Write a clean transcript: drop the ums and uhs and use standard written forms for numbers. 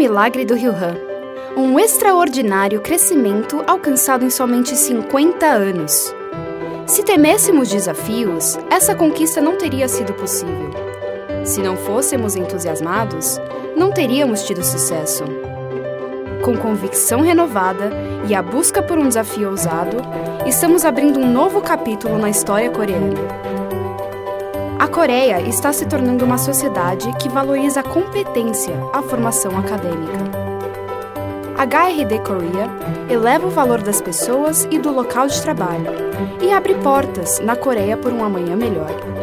milagre do Rio Han. Um extraordinário crescimento alcançado em somente 50 anos. Se temêssemos desafios, essa conquista não teria sido possível. Se não fôssemos entusiasmados, não teríamos tido sucesso. Com convicção renovada e a busca por um desafio ousado, estamos abrindo um novo capítulo na história coreana. A Coreia está se tornando uma sociedade que valoriza a competência, a formação acadêmica. A HRD Korea eleva o valor das pessoas e do local de trabalho e abre portas na Coreia por um amanhã melhor.